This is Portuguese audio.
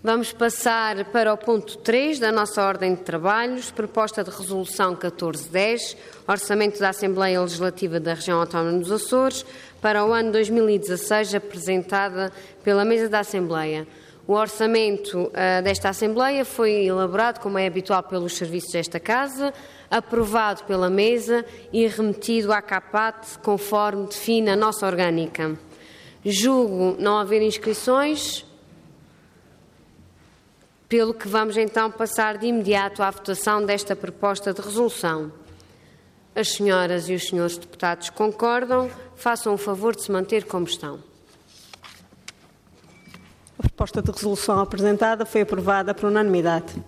Vamos passar para o ponto 3 da nossa ordem de trabalhos, proposta de resolução 1410, Orçamento da Assembleia Legislativa da Região Autónoma dos Açores, para o ano 2016, apresentada pela Mesa da Assembleia. O orçamento desta Assembleia foi elaborado, como é habitual, pelos serviços desta Casa, aprovado pela Mesa e remetido à CAPAT, conforme define a nossa orgânica. Julgo não haver inscrições, pelo que vamos então passar de imediato à votação desta proposta de resolução. As senhoras e os senhores deputados concordam, façam o favor de se manter como estão. A proposta de resolução apresentada foi aprovada por unanimidade.